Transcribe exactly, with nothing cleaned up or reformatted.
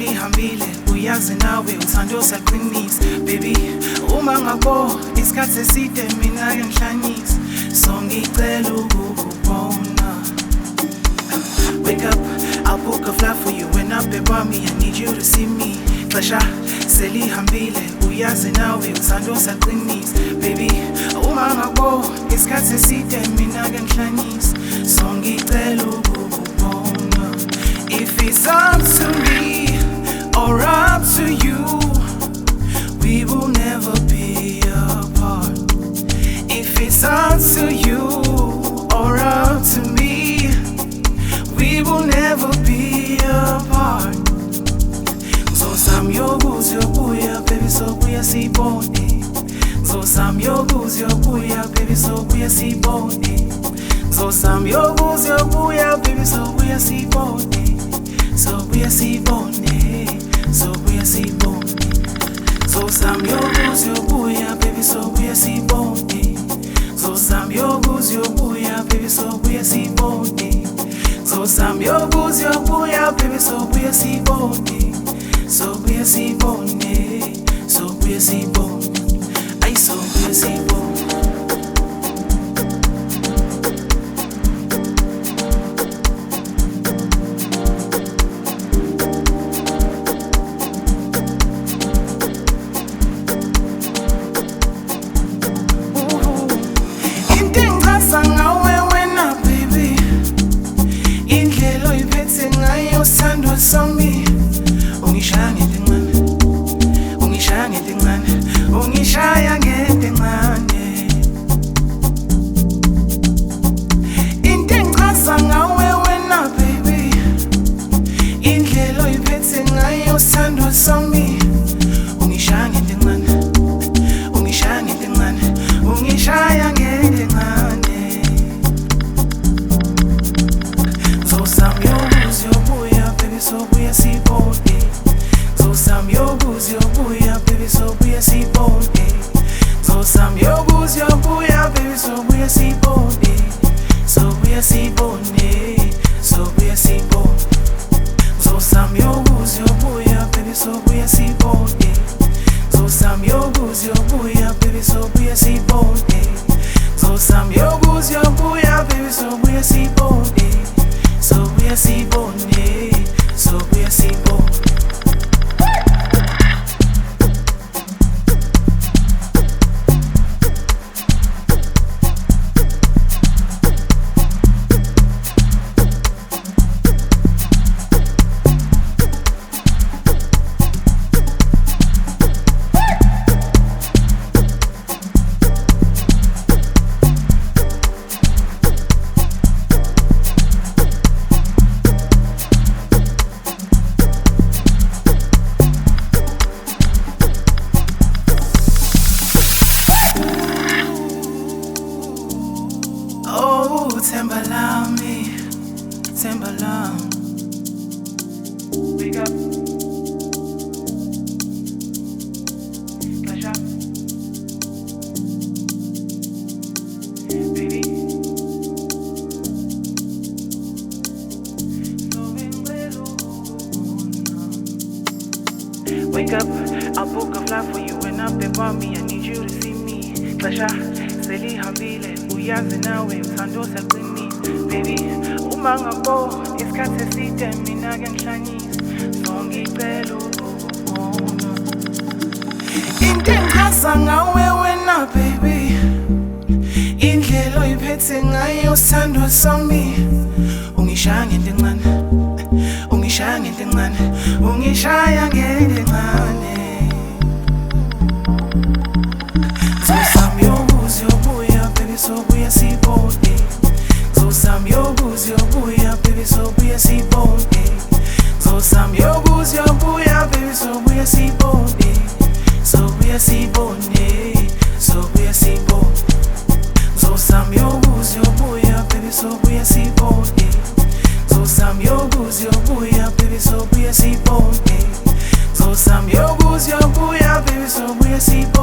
selihambile uyazi nawe uthando siyaqinisa baby uma ngabo isikhathi eside mina ke ngihlanyisa so ngicela ukukubona. Wake up, I'll book a flight for you when up around me. I need you to see me. Xesha selihambile uyazi nawe uthando siyaqinisa baby uma ngabo isikhathi eside mina ke ngihlanyisa so ngicela ukukubona. If it's up to me or up to you, we will never be apart. If it's up to you or up to me, we will never be apart. So some yogos yobuya baby so buya sibone. So some yogos yobuya baby so buya sibone. So some yogos yobuya baby so buya sibone. So buya sibone. So buya sibone. So some yogos yobuya baby so buya sibone. So some yogos yobuya baby so buya sibone. So some yogos yobuya baby so buya sibone. So buya sibone. So buya sibone. Ay so buya sibone. Songi ungishaya ngencane ungishaya ngencane ungishaya ngencane into engichaza ngawe wena baby indlela oyiphethe ngayo sando songi ungishaya ngencane ungishaya ngencane ungishaya ngencane so samyo so buya sibone. So some yogos yobuya baby so buya sibone. So some yogos yobuya baby so buya sibone. So buya sibone. So buya sibone. So some yogos yobuya baby so buya sibone. So some yogos yobuya baby so buya sibone. So some yogos yobuya baby so buya sibone. So buya sibone. So buya sibone. Timberland, Timberland. Wake up. Flash up. Baby. Wake up, I'll book a flight for you when up around me. I need you to see me. Flash up. Selihambile uyazi nawe uthando siyaqinisa baby uma ngabo isikhathi eside mina ke ngihlanyisa so ngicela ukukubona. Into engichaza ngawe wena baby indlela oyiphethe ngayo sando songi ungishaya ngencane ungishaya ngencane ungishaya ngencane. So buya sibone. So some yogos yobuya baby so buya sibone. So some yogos yobuya baby so buya sibone. So buya sibone. So buya sibone. So some yogos yobuya baby so buya sibone. So some yogos yobuya baby so buya sibone. So some yogos yobuya baby so buya sibone.